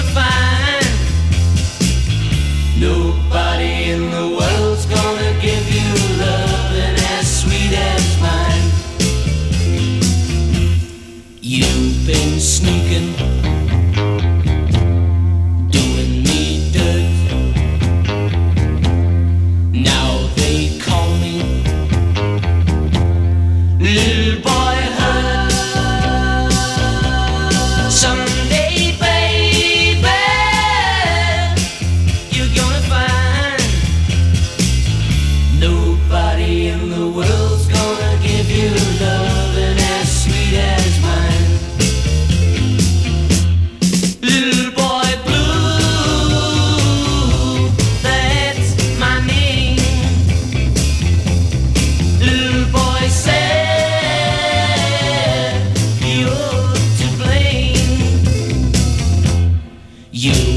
find nobody in the world's gonna give you loving as sweet as mine. You've been sneaking, doing me dirt. Now they call me little boy hurt. Someday, baby, you're gonna find nobody in the world's gonna give you loving as sweet as mine. Little boy blue, that's my name. Little boy sad, you're to blame. You